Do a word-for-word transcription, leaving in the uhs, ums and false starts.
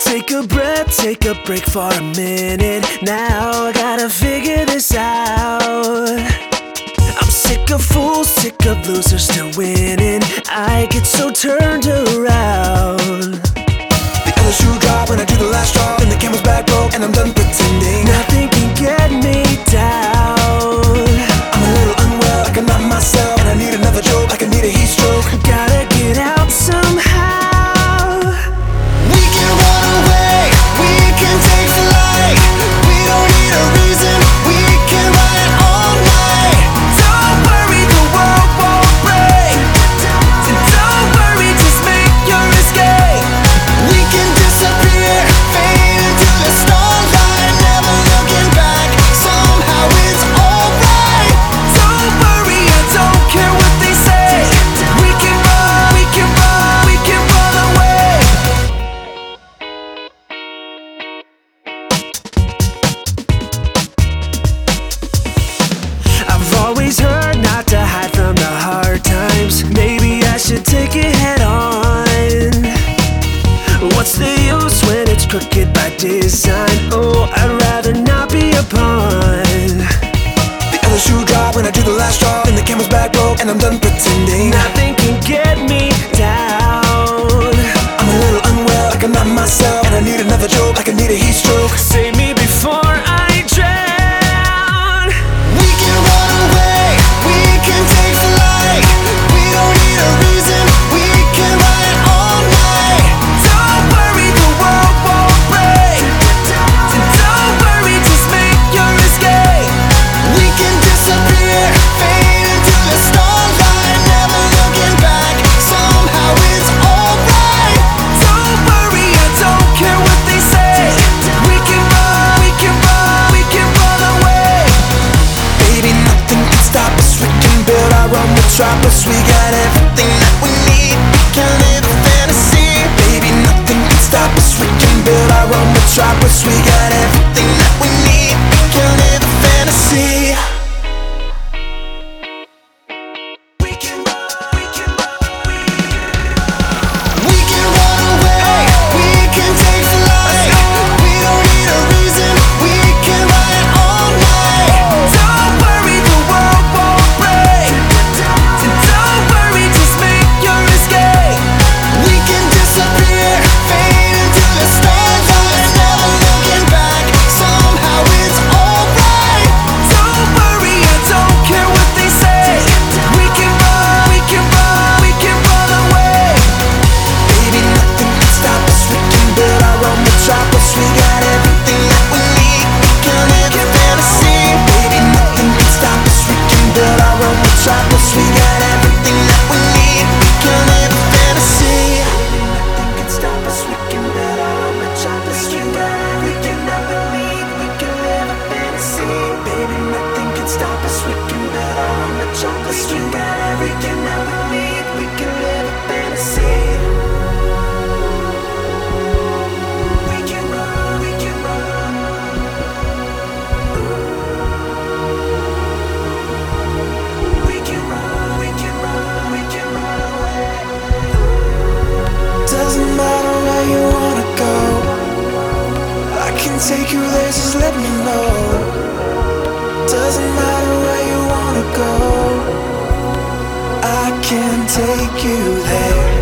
Take a breath, take a break for a minute. Now I gotta figure this out. I'm sick of fools, sick of losers still winning. I get so turned around. The other shoe drop when I do the last drop, and the camera's back broke and I'm done pretending. Nothing can get me down. I'm a little unwell, like I'm not myself, and I need another joke, like I need a heat stroke. Gotta get out somehow. We can run away, we can take flight. We don't need a reason, we can ride all night. Don't worry, the world won't break. And don't worry, just make your escape. We can disappear, fade into the starlight, never looking back. Somehow it's alright. Don't worry, I don't care what they say. We can run, we can run, we can run away. I've always heard not to hide from the hard times. Maybe I should take it head on. What's the use when it's crooked by design? Oh, I'd rather not be a pawn. The other shoe drop when I do the last drop, and the camera's back broke and I'm done pretending. Nothing can get me down. I'm a little unwell, like I'm not myself, and I need another joke, like I need a heat stroke. Save me before I drown. We can run away, we can take flight. We don't need a reason, we can ride all night. Don't worry, the world won't break. And don't worry, just make your escape. We can disappear, fade into the starlight, never looking back. Somehow it's alright. Don't worry, I don't care what they say. We can run, we can run, we can run away. Baby, nothing can stop us. We can build our own metropolis. We got everything that we need. We can live a fantasy. Baby, nothing can stop us. We can build our own metropolis. We got everything that we need. We can live a fantasy. We can run, we can run, we We can run away, we can take flight. We don't need a reason, we can ride all night. Don't worry, the world won't break. And don't worry, just make your escape. We can disappear, fade into the starlight, never looking back. Somehow it's alright. Don't worry, I don't care what they say. We can run, we can run, we can run away. Baby, nothing can stop us. We can build our own metropolis. We got everything that we need. We can live a fantasy. Baby, nothing can stop us. We can build our own metropolis. We got everything that we need. We can live a fantasy. Nothing can stop us. We can build our own metropolis. We got everything that we need. We can live a fantasy. Baby, nothing can stop us. We can build our own metropolis. We got everything that we need. We can live a fantasy. We can run, we can run. We can run, we can run, we can run away. Doesn't matter where you wanna go, I can take you there, just let me know. Doesn't matter where you wanna go, I can take you there.